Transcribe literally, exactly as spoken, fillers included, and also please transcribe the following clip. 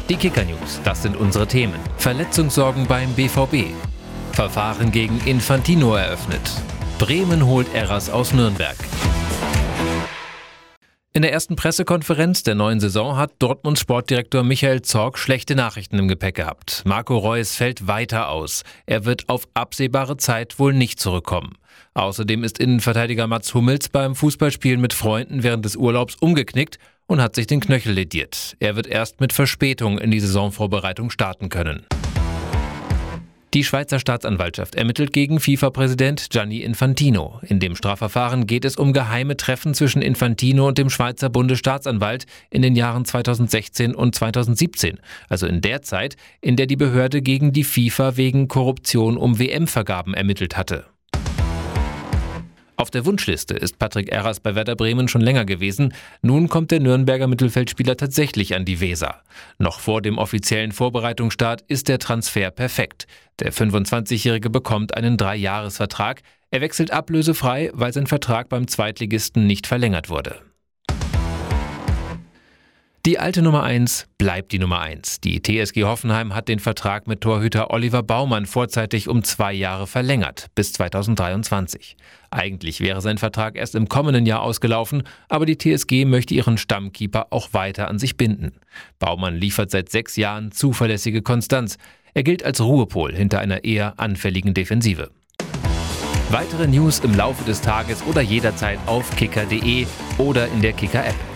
Die Kicker-News, das sind unsere Themen. Verletzungssorgen beim B V B. Verfahren gegen Infantino eröffnet. Bremen holt Eras aus Nürnberg. In der ersten Pressekonferenz der neuen Saison hat Dortmunds Sportdirektor Michael Zorc schlechte Nachrichten im Gepäck gehabt. Marco Reus fällt weiter aus. Er wird auf absehbare Zeit wohl nicht zurückkommen. Außerdem ist Innenverteidiger Mats Hummels beim Fußballspielen mit Freunden während des Urlaubs umgeknickt und hat sich den Knöchel lediert. Er wird erst mit Verspätung in die Saisonvorbereitung starten können. Die Schweizer Staatsanwaltschaft ermittelt gegen FIFA-Präsident Gianni Infantino. In dem Strafverfahren geht es um geheime Treffen zwischen Infantino und dem Schweizer Bundesstaatsanwalt in den Jahren zweitausendsechzehn und zweitausendsiebzehn, also in der Zeit, in der die Behörde gegen die FIFA wegen Korruption um W M-Vergaben ermittelt hatte. Auf der Wunschliste ist Patrick Erras bei Werder Bremen schon länger gewesen. Nun kommt der Nürnberger Mittelfeldspieler tatsächlich an die Weser. Noch vor dem offiziellen Vorbereitungsstart ist der Transfer perfekt. Der fünfundzwanzigjährige bekommt einen Dreijahresvertrag. Er wechselt ablösefrei, weil sein Vertrag beim Zweitligisten nicht verlängert wurde. Die alte Nummer eins bleibt die Nummer eins. Die T S G Hoffenheim hat den Vertrag mit Torhüter Oliver Baumann vorzeitig um zwei Jahre verlängert, bis zweitausenddreiundzwanzig. Eigentlich wäre sein Vertrag erst im kommenden Jahr ausgelaufen, aber die T S G möchte ihren Stammkeeper auch weiter an sich binden. Baumann liefert seit sechs Jahren zuverlässige Konstanz. Er gilt als Ruhepol hinter einer eher anfälligen Defensive. Weitere News im Laufe des Tages oder jederzeit auf kicker punkt de oder in der Kicker-App.